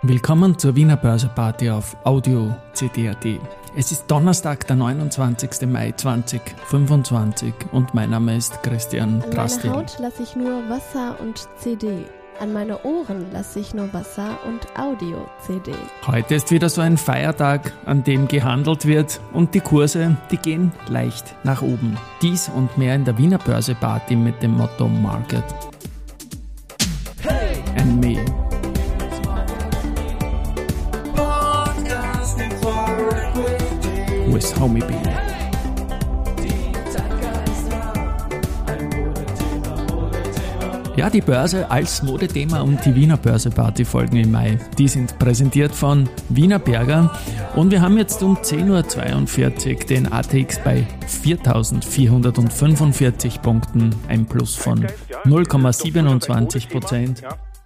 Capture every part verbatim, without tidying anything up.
Willkommen zur Wiener Börseparty auf Audio C D punkt A T. Es ist Donnerstag, der neunundzwanzigsten Mai zweitausendfünfundzwanzig und mein Name ist Christian Drastil. An meine Haut lasse ich nur Wasser und C D. An meine Ohren lasse ich nur Wasser und Audio-C D. Heute ist wieder so ein Feiertag, an dem gehandelt wird und die Kurse, die gehen leicht nach oben. Dies und mehr in der Wiener Börseparty mit dem Motto Market hey! And Me. With Homie B. Ja, die Börse als Modethema und die Wiener Börseparty folgen im Mai. Die sind präsentiert von Wienerberger und wir haben jetzt um zehn Uhr zweiundvierzig den A T X bei viertausendvierhundertfünfundvierzig Punkten, ein Plus von null Komma siebenundzwanzig Prozent.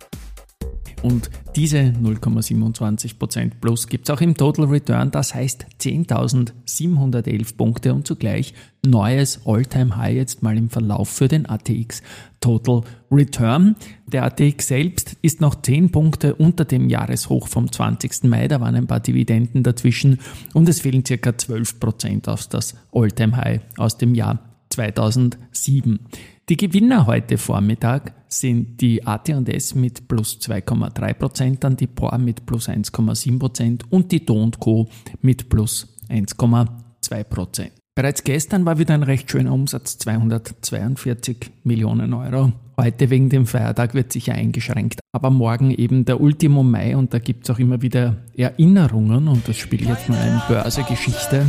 Und diese null Komma siebenundzwanzig Prozent plus gibt es auch im Total Return, das heißt zehntausendsiebenhundertelf Punkte und zugleich neues All-Time-High jetzt mal im Verlauf für den A T X Total Return. Der A T X selbst ist noch zehn Punkte unter dem Jahreshoch vom zwanzigsten Mai, da waren ein paar Dividenden dazwischen und es fehlen ca. zwölf Prozent auf das All-Time-High aus dem Jahr zweitausendsieben. Die Gewinner heute Vormittag sind die A T und S mit plus zwei Komma drei Prozent, dann die P O R mit plus eins Komma sieben Prozent und die D O und Co. mit plus eins Komma zwei Prozent. Bereits gestern war wieder ein recht schöner Umsatz, zweihundertzweiundvierzig Millionen Euro. Heute wegen dem Feiertag wird sicher eingeschränkt, aber morgen eben der Ultimo Mai und da gibt es auch immer wieder Erinnerungen und das spielt jetzt mal eine Börsegeschichte.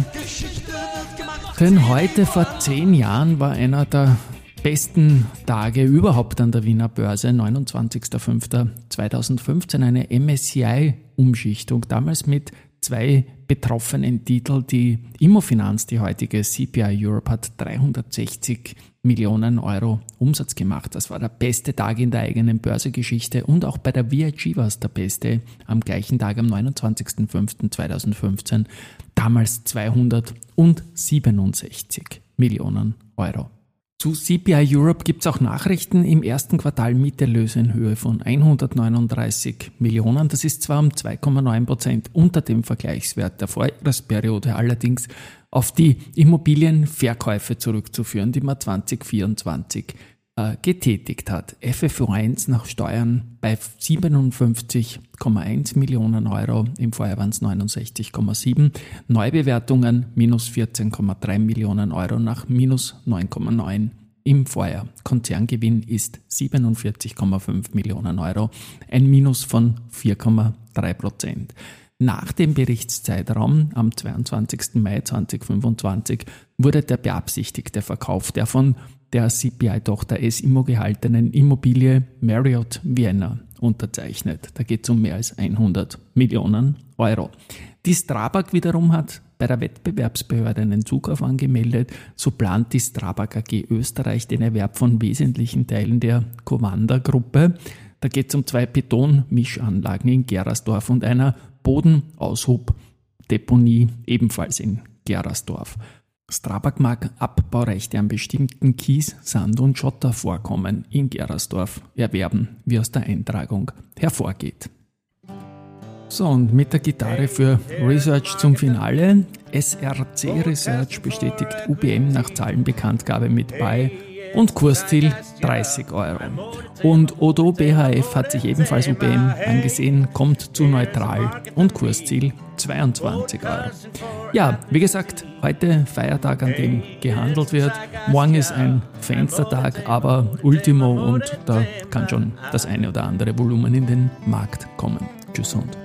Denn heute vor zehn Jahren war einer der besten Tage überhaupt an der Wiener Börse, neunundzwanzigster fünfter zweitausendfünfzehn, eine M S C I-Umschichtung, damals mit zwei betroffenen Titeln. Die Immofinanz, die heutige C P I Europe, hat dreihundertsechzig Millionen Euro Umsatz gemacht. Das war der beste Tag in der eigenen Börsegeschichte und auch bei der V I G war es der beste, am gleichen Tag am neunundzwanzigster fünfter zweitausendfünfzehn, damals zweihundertsiebenundsechzig Millionen Euro. Zu C P I Europe gibt es auch Nachrichten. Im ersten Quartal Mieterlöse in Höhe von hundertneununddreißig Millionen. Das ist zwar um zwei Komma neun Prozent unter dem Vergleichswert der Vorjahresperiode, allerdings auf die Immobilienverkäufe zurückzuführen, die man zwanzig vierundzwanzig äh, getätigt hat. F F O eins nach Steuern bei siebenundfünfzig Komma eins Millionen Euro, im Vorjahr waren es neunundsechzig Komma sieben. Neubewertungen minus vierzehn Komma drei Millionen Euro nach minus neun Komma neun im Vorjahr. Konzerngewinn ist siebenundvierzig Komma fünf Millionen Euro, ein Minus von vier Komma drei Prozent. Nach dem Berichtszeitraum am zweiundzwanzigsten Mai zweitausendfünfundzwanzig wurde der beabsichtigte Verkauf der von der C P I-Tochter S-Immo gehaltenen Immobilie Marriott Vienna unterzeichnet. Da geht es um mehr als hundert Millionen Euro. Die Strabag wiederum hat bei der Wettbewerbsbehörde einen Zukauf angemeldet. So plant die Strabag A G Österreich den Erwerb von wesentlichen Teilen der Covanda-Gruppe. Da geht es um zwei Betonmischanlagen in Gerasdorf und einer Bodenaushubdeponie ebenfalls in Gerasdorf. Strabag mag Abbaurechte an bestimmten Kies-, Sand- und Schottervorkommen in Gerasdorf erwerben, wie aus der Eintragung hervorgeht. So, und mit der Gitarre für Research zum Finale. S R C Research bestätigt U B M nach Zahlenbekanntgabe mit Buy und Kursziel dreißig Euro. Und Odo B H F hat sich ebenfalls U B M angesehen, kommt zu neutral und Kursziel zweiundzwanzig Euro. Ja, wie gesagt, heute Feiertag, an dem gehandelt wird. Morgen ist ein Fenstertag, aber Ultimo und da kann schon das eine oder andere Volumen in den Markt kommen. Tschüss und